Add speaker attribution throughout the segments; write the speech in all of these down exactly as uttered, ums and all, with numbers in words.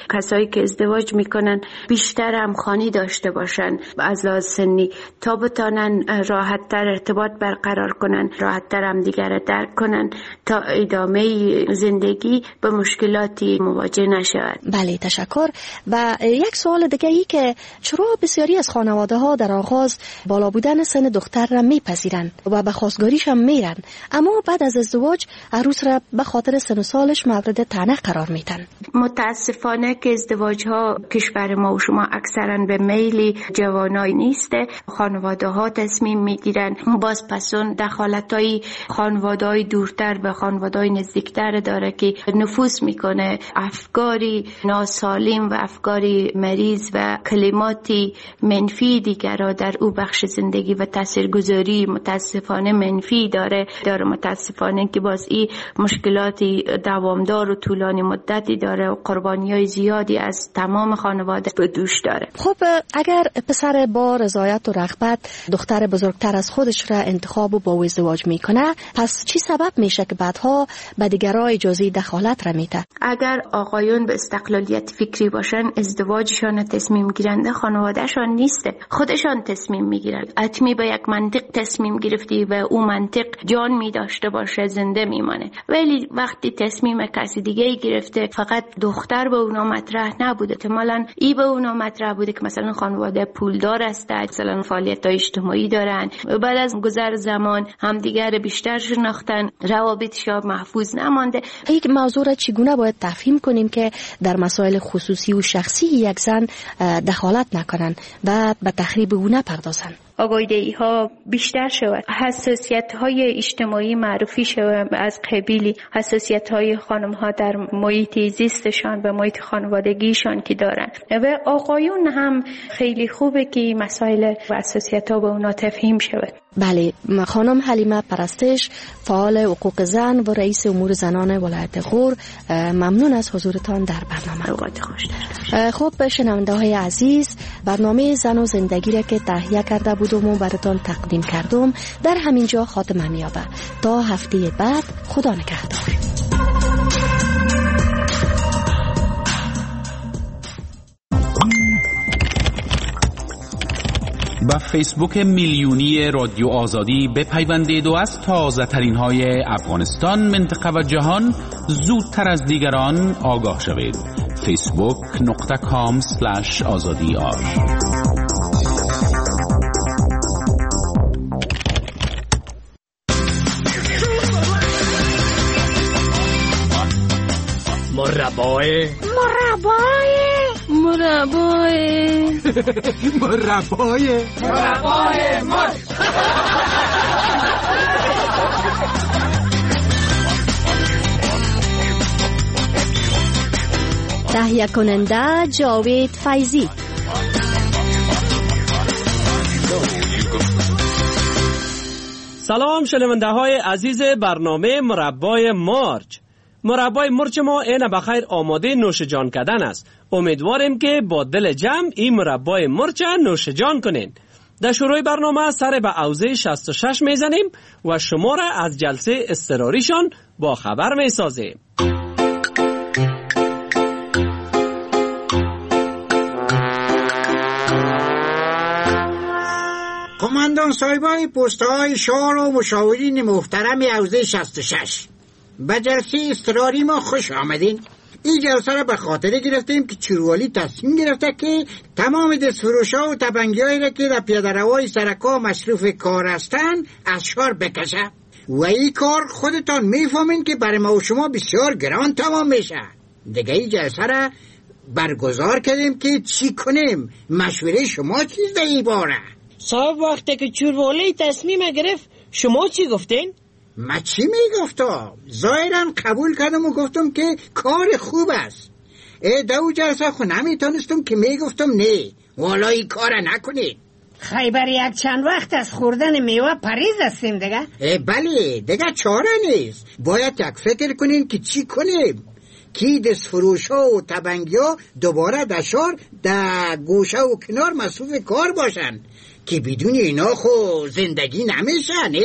Speaker 1: کسایی که ازدواج میکنن بیشتر همخوانی داشته باشن از لحاظ سنی تا بتانن راحت تر ارتباط برقرار کنن، راحت تر هم دیگر درک کنن تا ادامه زندگی به مشکلاتی مواجه نشود.
Speaker 2: بله تشکر. و یک سوال دیگه ای که چرا بسیاری از خانواده ها در آغاز بالا بودن سن دختر را میپذیرند و به خواستگاریش هم میرن، اما بعد از ازدواج عروس را به خاطر سن و سالش مورد طعنه قرار میدن؟
Speaker 1: متاسفانه که ازدواج ها کشور ما و شما اکثرا به میل جوانای نیسته. خانواده ها تصمیم میگیرن، باز پسون دخالت های خانواده های دورتر به خانواده های نزدیکتر داره که نفوذ میکنه، افکاری ناسالم و افکاری مریض و کلماتی منفی دیگر را در او بخش زندگی و تاثیرگذاری متاسفانه منفی داره داره متاسفانه که باز این مشکلاتی دوامدار و طولانی مدتی داره و قربانی‌های زیادی از تمام خانواده به دوش داره.
Speaker 2: خب اگر پسر با رضایت و رغبت دختر بزرگتر از خودش را انتخاب و با ازدواج میکنه، پس چی سبب میشه که بعدها به دیگران اجازه دخالت را میده؟
Speaker 1: اگر آقایون به استقلالیت فکری باشن، ازدواجشان تصمیم گیرنده خانوادهشان نیسته، خودشان تصمیم میگیرن. حتمی به یک منطق تصمیم گرفتی و اون منطق جان می داشته باشه زنده میمانه، ولی وقتی تصمیم کسی دیگه گرفته فقط دختر به اونا مطرح نبوده، احتمالاً ای به اونا مطرح بوده که مثلا خانواده پولدار هست، مثلا فعالیت‌های اجتماعی دارن، بعد از گذر زمان همدیگر بیشتر شناختن، روابطشون محفوظ نمانده.
Speaker 2: یک موضوع را چگونه باید تفهیم کنیم که در مسائل خصوصی و شخصی یک زن دخالت نکنن و به تخریب او نپردازن؟
Speaker 1: آگاهی ها بیشتر شود، حساسیت های اجتماعی معرفی شود، از قبیلی حساسیت های خانم ها در محیط زیستشان و محیط خانوادگیشان که دارن و آقایون هم خیلی خوبه که مسائل و حساسیت ها به اونا تفهیم شود.
Speaker 2: بله، خانم حلیمه پرستش، فعال حقوق زن و رئیس امور زنان ولایت غور، ممنون از حضورتان در برنامه.
Speaker 1: اوقات خوش داشته.
Speaker 2: خب شنونده های عزیز، برنامه زن و زندگی را که تهیه کرده بودم و براتان تقدیم کردم در همینجا خاتمه می‌یابد. تا هفته بعد، خدا نگهدار.
Speaker 3: با فیسبوک میلیونی رادیو آزادی بپیوندید و از تازه ترین های افغانستان، منطقه و جهان زودتر از دیگران آگاه شوید. فیسبوک نقطه کام سلش آزادی آر.
Speaker 4: مربای
Speaker 5: مربای
Speaker 4: مربای
Speaker 5: مربای
Speaker 4: مربای مر
Speaker 2: تهیه کننده جاوید فیضی.
Speaker 6: سلام شنونده های عزیز برنامه مربای مارچ. مربای مرچ ما اینه بخیر آماده نوش جان کردن است. امیدواریم که با دل جمع این مربای مرچ نوش جان کنین. در شروع برنامه سر به اوزه شصت و شش میزنیم و شما را از جلسه اضطراریشان با خبر میسازیم.
Speaker 7: قماندان صاحبای پست‌های شهر و مشاورین محترم حوزه شصت و شش، به جلسه اضطراری ما خوش آمدین. این جلسه را به خاطر گرفتیم که چوروالی تصمیم گرفته که تمام دستفروشا و تبنگی‌هایی را که در پیاده‌روهای سرکا مصروف کار هستند از شهر بکشه و این کار خودتان میفهمین که برای ما و شما بسیار گران تمام میشه. دیگه این جلسه را برگزار کردیم که چی کنیم. مشوره شما چیز در این باره؟
Speaker 8: صاحب وقتی که چوروالی تصمیم گرفت شما چی گفتین؟
Speaker 7: ما چی میگفتم؟ ظاهرا قبول کردم و گفتم که کار خوب است. ای دو جلسه خو نمیتونستم که میگفتم نه والا این کار نکنید.
Speaker 8: خیبر یک چند وقت از خوردن میوه پریز هستیم دیگه.
Speaker 7: ای بله دیگه چاره نیست. باید یک فکر کنین که چی کنیم کی دست فروش ها و تبنگی ها دوباره دشار در گوشه و کنار مصروف کار باشن که بدون اینا خو زندگی نمیشه نه؟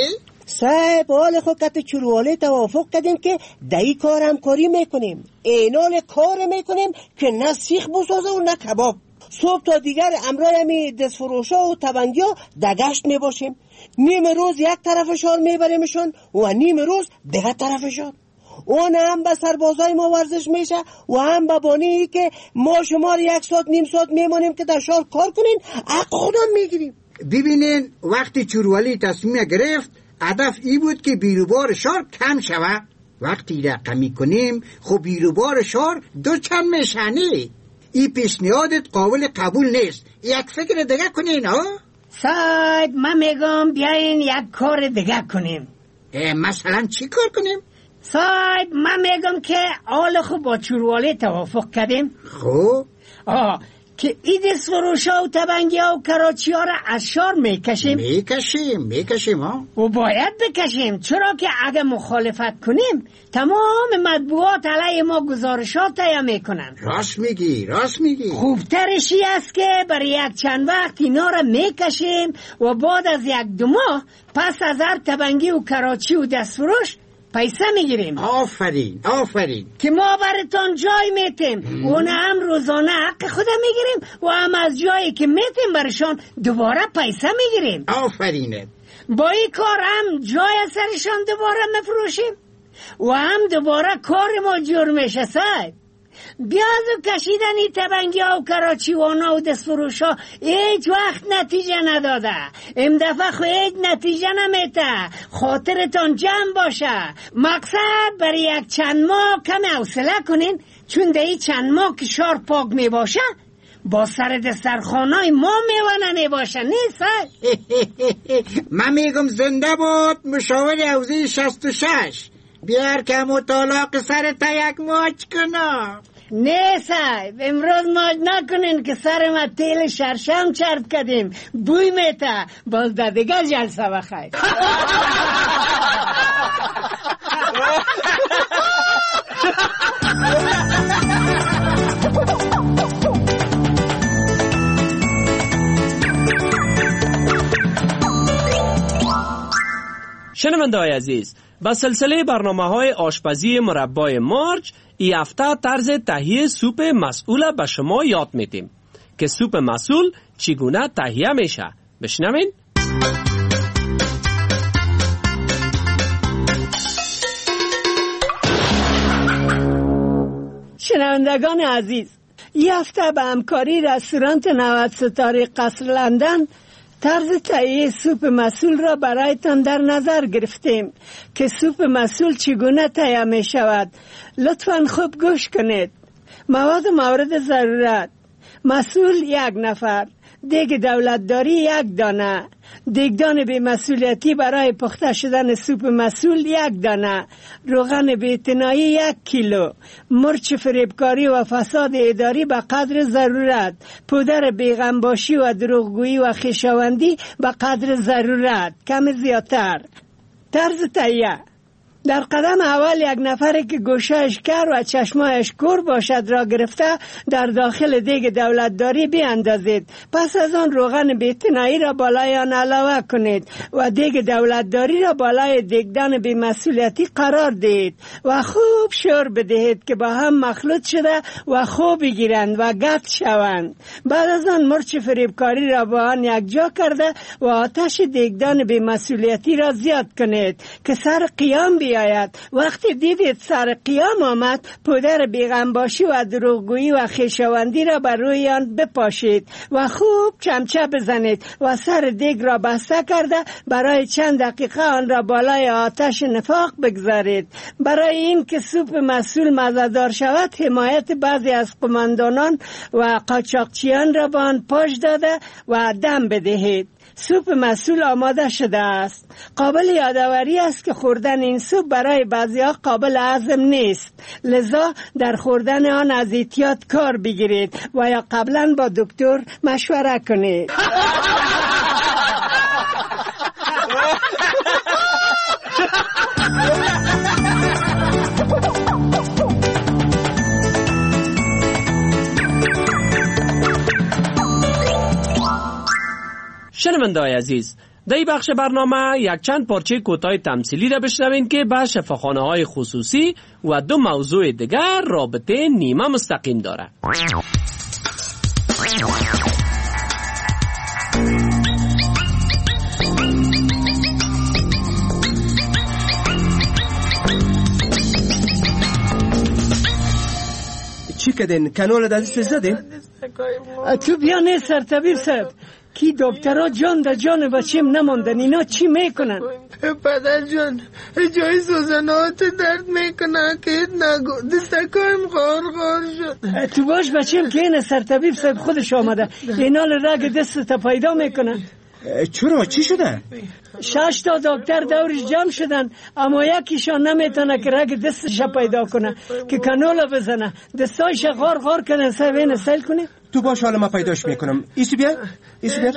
Speaker 9: صاحب حال خود کت چرووالی توافق کردیم که دایی کار همکاری میکنیم، اینال کار میکنیم که نه سیخ بسازه و نه کباب. صبح تا دیگر امرای همی دستفروشا و تبنگیا دگشت میباشیم. نیم روز یک طرفشان میبریمشون و نیم روز دیگر طرفشان. اون هم به سربازای ما ورزش میشه و هم به بانی که ما شما یک ساعت نیم ساعت میمانیم که در شهر کار کنین حق خودم میگیریم.
Speaker 7: ببینین وقتی چوروالی تصمیم گرفت هدف ای بود که بیروبار شهر کم شوه. وقتی رقمی کنیم خب بیروبار شهر دو چند میشنه. این پیشنهادت قابل قبول نیست. یک فکر دیگه کنین ها؟
Speaker 8: صاحب من میگم بیاین یک کار دیگه کنیم.
Speaker 7: مثلا چی کار کنیم؟
Speaker 8: صاحب من میگم که حال خوب با چوروالی توافق کردیم.
Speaker 7: خب
Speaker 8: آه که ایدس فروشا و تبنگی ها و کراچی ها را از شهر میکشیم
Speaker 7: میکشیم میکشیم ها
Speaker 8: و باید بکشیم، چرا که اگه مخالفت کنیم تمام مطبوعات علیه ما گزارشات تهیه میکنن.
Speaker 7: راست میگی راست میگی.
Speaker 8: خوبترشی است که برای یک چند وقت اینا را میکشیم و بعد از یک دو ماه پس از هر تبنگی و کراچی و دستفروش پیسه میگیریم.
Speaker 7: آفرین آفرین.
Speaker 8: که ما براتون جای میتیم، اون هم روزانه حق خودم میگیریم و هم از جایی که میتیم برشان دوباره پیسه میگیریم.
Speaker 7: آفرینه.
Speaker 8: با این کار هم جای سرشان دوباره مفروشیم و هم دوباره کار ما جور میشه. صاحب بیاز و کشیدنی تبنگی ها و کراچی وانا و دستفروش ها هیچ وقت نتیجه نداده. ام دفعه خو هیچ نتیجه نمیته. خاطرتان جمع باشه. مقصد برای یک چند ماه کم حوصله کنین، چون در چند ماه که شهر پاک می باشه با سر دسترخوانای ما میوانه می باشه. نیست؟
Speaker 7: من میگم زنده بود مشاور حوزه شصت و شش. بیار که مطالق سر تا یک ماچ کنم.
Speaker 8: نه صاحب امروز ماچ نکنین که سر ما تیل شرشم چرب کردیم، بوی میته. باز دیگه جلسه بخیر.
Speaker 6: شنونده‌های عزیز، با سلسله برنامه های آشپزی مربای مارج ای هفته طرز تهیه سوپ مسئول به شما یاد میدیم که سوپ مسئول چگونه تهیه میشه. بشنوین.
Speaker 8: شنوندگان عزیز، ای هفته به همکاری رستوران نود ستاره قصر لندن طرز تهیه سوپ مسئول را برایتان در نظر گرفتیم که سوپ مسئول چگونه تهیه می شود. لطفاً خوب گوش کنید. مواد مورد ضرورت: مسئول یک نفر، دیگ دولتداری یک دانه، دیگدان بی مسئولیتی برای پخته شدن سوپ مسئول یک دانه، روغن بی‌اعتنایی یک کیلو، مرچ فریبکاری و فساد اداری به قدر ضرورت، پودر بیغمباشی و دروغگویی و خویشاوندی به قدر ضرورت، کم زیادتر. طرز تهیه: در قدم اول یک نفر که گوشهش کر و چشمایش کور باشد را گرفته در داخل دیگ دولتداری بیاندازید. پس از آن روغن بی‌اعتنایی را بالای آن علاوه کنید و دیگ دولتداری را بالای دیگدان بی‌مسئولیتی قرار دهید و خوب شور بدهید که با هم مخلوط شده و خوب بگیرند و گت شوند. بعد از آن مرچ فریبکاری را با آن یک جا کرده و آتش دیگدان بی‌مسئولیتی را زیاد کنید که سر قیام بی آید. وقتی دیدید سر قیام آمد، پودر بیغمباشی و دروغگویی و خویشاوندی را بر روی آن بپاشید و خوب چمچه بزنید و سر دیگ را بسته کرده برای چند دقیقه آن را بالای آتش نفاق بگذارید. برای این که سوپ مسئول مزه‌دار شود، حمایت بعضی از قماندانان و قاچاقچیان را به آن پاش داده و دم بدهید. سوپ مسئول آماده شده است. قابل یادآوری است که خوردن این سوپ برای بعضی‌ها قابل هضم نیست، لذا در خوردن آن از احتیاط کار بگیرید و یا قبلا با دکتر مشوره کنید.
Speaker 6: شنونده‌های عزیز، در این بخش برنامه یک چند پارچه کوتاه تمثیلی را بشنوین که به شفاخانه های خصوصی و دو موضوع دیگر رابطه نیمه مستقیم داره.
Speaker 9: چی کردین؟ کانال دستش زدین؟
Speaker 8: تو بیا نه سرطبیب صاحب کی دکترها جان در جان بچیم نماندن، اینا چی میکنن؟
Speaker 5: پدر جان جای سوزنات درد میکنن که نگو دستکایم غار غار شد.
Speaker 8: تو باش بچیم که این سرطبیب صاحب خودش آمده اینا رگ دست تا پیدا میکنن.
Speaker 9: چرا؟ چی شده؟
Speaker 8: شش تا دکتر دورش جمع شدن اما یکیشان نمیتونه که رگ دستش پیدا کنه که کانولا بزنه، دستایش غار غار کنه. صاحب این سیل کنه
Speaker 9: تو باش حالا ما پیداش میکنم. ایسو بیا ایسو بیا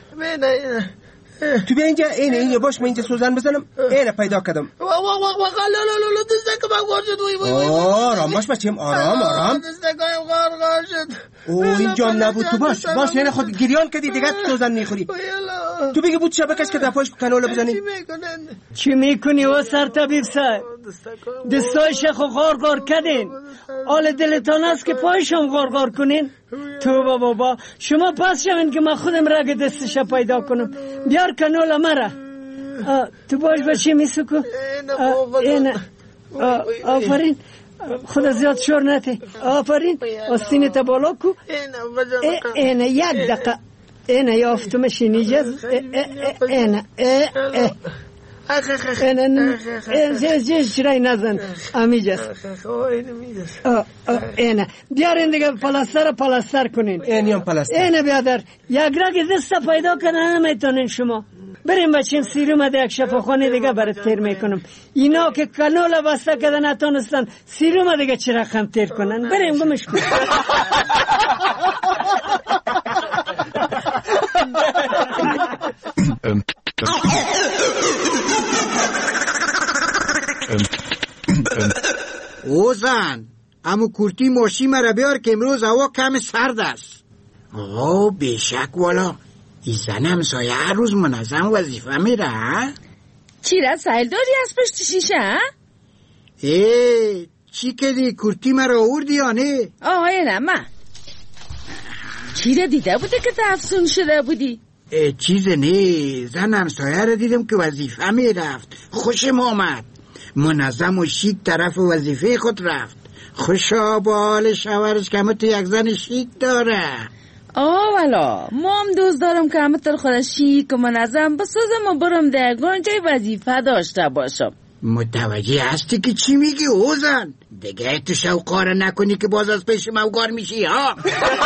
Speaker 9: تو بیا اینجا. اینه اینه باش من اینجا سوزن بزنم. اینه پیدا کردم.
Speaker 5: وا وا وا وا لا لا لا دستکم غار شد. وای وای وای
Speaker 9: آرام باش بچیم، آرام آرام.
Speaker 5: دستکم غار غار شد.
Speaker 9: او اینجا نبود. تو باش باش یعنی خود گریان کردی دیگه سوزن میخوری. تو بگی بود شبکش که دفعش کانولا بزنی.
Speaker 8: چی میکنی و سرطبیب صاحب؟ دستایش خو غار غار کردین، حال دلتان است که پایشم غار غار کنین؟ تو بابا شما پس شوین که من خودم رگ دستش پیدا کنم. بیار کانولا مرا. تو باش بچی میسکو. اینه آفرین، خدا زیاد شور نتی. آفرین آستین تا بالا کو. اینه یک دقیقه. اینه یافتمش اینجاز. اینه اینه اینه چرای نزن امیجاز. اینه بیارین دیگه پلاستر پلاستر کنین.
Speaker 9: اینه پلاستر.
Speaker 8: اینه بیادر یک رگ دست پیدا کنن نمیتونین شما. بریم بچین سیروم ده یک شفاخانه دیگه برات تیر میکنم. اینا که کانولا بسته کردن نتونستن سیروم دیگه چه رقم تیر کنن. بریم گمش کن.
Speaker 7: اوزن امو کورتی ماشی مرا بیار که امروز هوا کم سرد است. آه بیشک والا این زن همسایه هر روز منظم وظیفه میره.
Speaker 10: چی را سایل داری از پشت شیشه؟
Speaker 7: ای چی کدی کورتی مرا آوردی یا نه؟
Speaker 10: آه نه من چی را دیده بوده که تفسون شده بودی؟
Speaker 7: چیز نه، زن همسایه را دیدم که وظیفه میرفت، خوشم آمد، منظم و شیک طرف وظیفه خود رفت. خوشا با حال شوهرش که همه تو یک زن شیک داره.
Speaker 10: آه والا ما هم دوست دارم که همه تر خود شیک و منظم بسازم و برم درگان جای وظیفه داشته باشم.
Speaker 7: متوجه هستی که چی میگی اوزن؟ دیگه تو شوقاره نکنی که باز از پیش موگار میشی ها.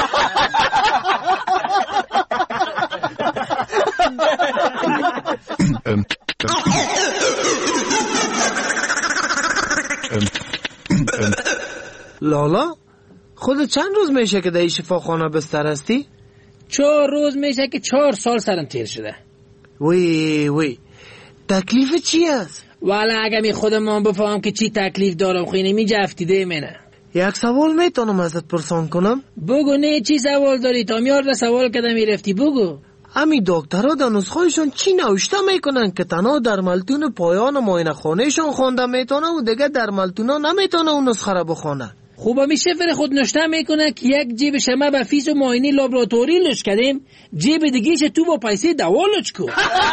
Speaker 5: لالا خود چند روز میشه که در این شفاخانه بستر هستی؟
Speaker 11: چهار روز میشه که چهار سال سرم تیر شده.
Speaker 5: وی وی تکلیف چی است؟
Speaker 11: والا اگه می خودم بفهم که چی تکلیف دارم خیلی می جفتیده منه.
Speaker 5: یک سوال میتونم ازت پرسان کنم؟
Speaker 11: بگو نه چی سوال داری؟ تا میارده سوال کده میرفتی بگو.
Speaker 5: امی دکترها در نسخه‌شون چی نوشته میکنن که تنها در ملتون پایان معاینه خانهشون خونده میتونه و دیگه در ملتونا نمیتونه اون نسخه را بخونه؟
Speaker 11: خوبه میشه فر خود نشته میکنه که یک جیب شما به فیس و معاینه لابراتوری لش کردیم، جیب دیگه چه تو با پیسه دوا لش کو.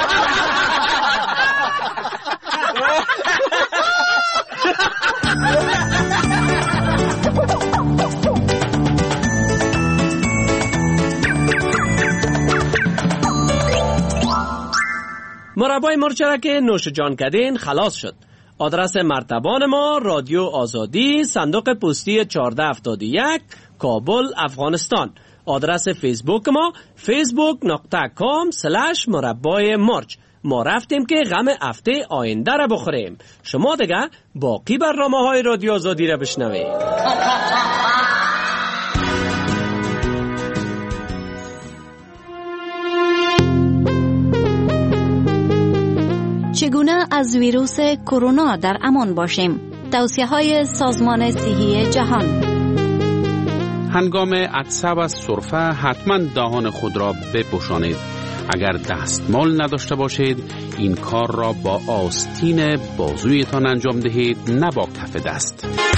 Speaker 6: مربای مرچ که نوش جان کردین خلاص شد. آدرس مرتبان ما رادیو آزادی، صندوق پستی چهارده هفتاد و یک، کابل، افغانستان. آدرس فیسبوک ما فیسبوک نقطه کام سلش مربای مرچ. ما رفتیم که غم هفته آینده را بخوریم. شما دیگه باقی برنامه های رادیو آزادی را بشنوید.
Speaker 12: چگونه از ویروس کرونا در امان باشیم؟ توصیه‌های سازمان صحی جهان.
Speaker 3: هنگام عطسه و سرفه حتما دهان خود را بپوشانید. اگر دستمال نداشته باشید این کار را با آستین بازویتان انجام دهید، نه با کف دست.